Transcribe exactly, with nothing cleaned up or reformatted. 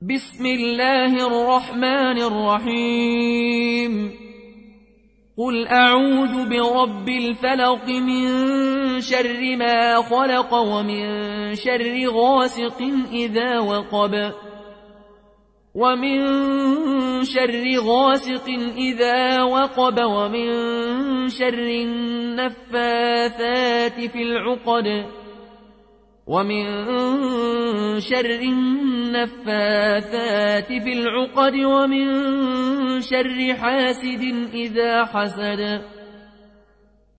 بسم الله الرحمن الرحيم قل أعوذ برب الفلق من شر ما خلق ومن شر غاسق إذا وقب ومن شر غاسق إذا وقب ومن شر النفاثات في العقد ومن شر النفاثات في العقد ومن شر حاسد إذا حسد